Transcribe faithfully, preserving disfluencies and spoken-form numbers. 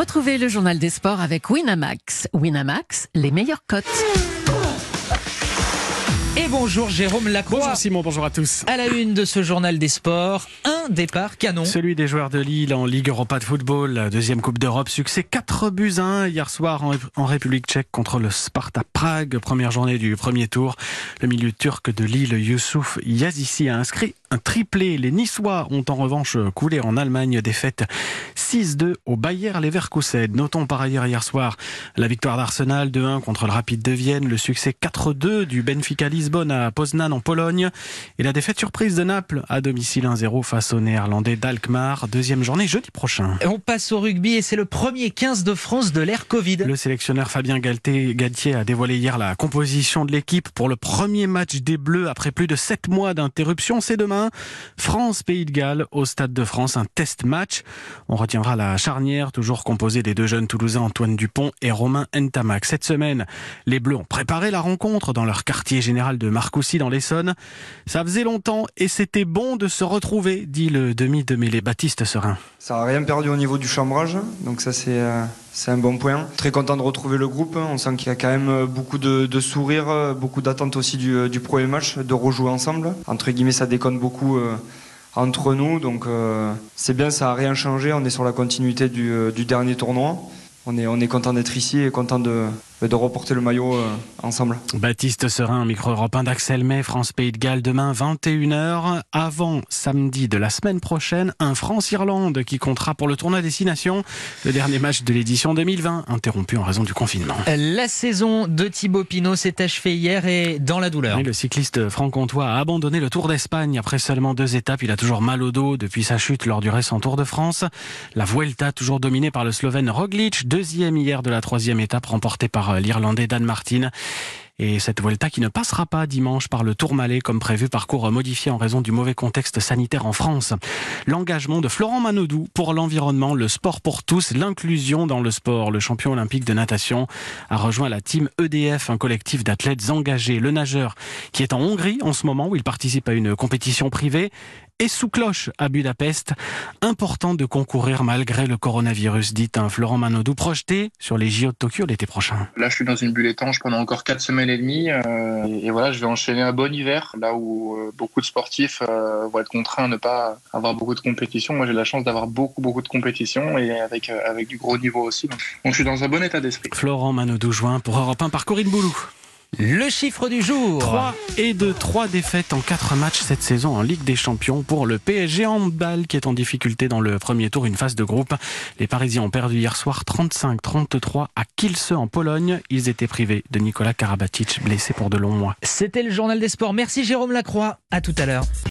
Retrouvez le journal des sports avec Winamax. Winamax, les meilleures cotes. Et bonjour Jérôme Lacroix. Bonjour Simon, bonjour à tous. À la une de ce journal des sports, un départ canon. Celui des joueurs de Lille en Ligue Europa de football, la deuxième Coupe d'Europe. Succès quatre buts à un hier soir en, en République tchèque contre le Sparta Prague. Première journée du premier tour. Le milieu turc de Lille, Youssouf Yazissi, a inscrit un triplé. Les Niçois ont en revanche coulé en Allemagne. Défaite six deux au Bayer Leverkusen. Notons par ailleurs hier soir la victoire d'Arsenal deux un contre le Rapid de Vienne. Le succès quatre deux du Benfica Lisbonne à Poznan en Pologne. Et la défaite surprise de Naples à domicile un zéro face aux Néerlandais d'Alkmaar. Deuxième journée jeudi prochain. On passe au rugby et c'est le premier quinze de France de l'ère Covid. Le sélectionneur Fabien Galtier, Galtier a dévoilé hier la composition de l'équipe pour le premier match des Bleus après plus de sept mois d'interruption. C'est demain. France-Pays de Galles au Stade de France, un test match. On retiendra la charnière, toujours composée des deux jeunes Toulousains Antoine Dupont et Romain Ntamak. Cette semaine, les Bleus ont préparé la rencontre dans leur quartier général de Marcoussis dans l'Essonne. Ça faisait longtemps et c'était bon de se retrouver, dit le demi de mêlée Baptiste Serin. Ça n'a rien perdu au niveau du chambrage, donc ça c'est, euh, c'est un bon point. Très content de retrouver le groupe, on sent qu'il y a quand même beaucoup de, de sourires, beaucoup d'attentes aussi du, du premier match, de rejouer ensemble. Entre guillemets, ça déconne beaucoup euh, entre nous, donc euh, c'est bien, ça n'a rien changé, on est sur la continuité du, euh, du dernier tournoi. On est, on est content d'être ici et content de, de reporter le maillot euh, ensemble. Baptiste Serin, micro européen d'Axel May, France-Pays de Galles, demain vingt et une heures. Avant samedi de la semaine prochaine, un France-Irlande qui comptera pour le tournoi Destination. Le dernier match de l'édition deux mille vingt, interrompu en raison du confinement. La saison de Thibaut Pinot s'est achevée hier et dans la douleur. Oui, le cycliste franc-comtois a abandonné le Tour d'Espagne après seulement deux étapes. Il a toujours mal au dos depuis sa chute lors du récent Tour de France. La Vuelta, toujours dominée par le Slovène Roglic, deuxième hier de la troisième étape remportée par l'Irlandais Dan Martin. Et cette Vuelta qui ne passera pas dimanche par le Tourmalet comme prévu, parcours modifié en raison du mauvais contexte sanitaire en France. L'engagement de Florent Manodou pour l'environnement, le sport pour tous, l'inclusion dans le sport. Le champion olympique de natation a rejoint la team E D F, un collectif d'athlètes engagés. Le nageur qui est en Hongrie en ce moment où il participe à une compétition privée et sous cloche à Budapest. Important de concourir malgré le coronavirus, dit un Florent Manodou projeté sur les J O de Tokyo l'été prochain. Là, je suis dans une bulle étanche pendant encore quatre semaines et demie. Euh, et, et voilà, je vais enchaîner un bon hiver, là où euh, beaucoup de sportifs euh, vont être contraints de ne pas avoir beaucoup de compétitions. Moi, j'ai la chance d'avoir beaucoup, beaucoup de compétitions et avec, euh, avec du gros niveau aussi. Donc, donc, je suis dans un bon état d'esprit. Florent Manodou joint pour Europe un par Corinne Boulou. Le chiffre du jour. trois et deux, trois défaites en quatre matchs cette saison en Ligue des Champions pour le P S G handball qui est en difficulté dans le premier tour, une phase de groupe. Les Parisiens ont perdu hier soir trente-cinq trente-trois à Kielce en Pologne. Ils étaient privés de Nicolas Karabatic, blessé pour de longs mois. C'était le journal des sports. Merci Jérôme Lacroix. À tout à l'heure.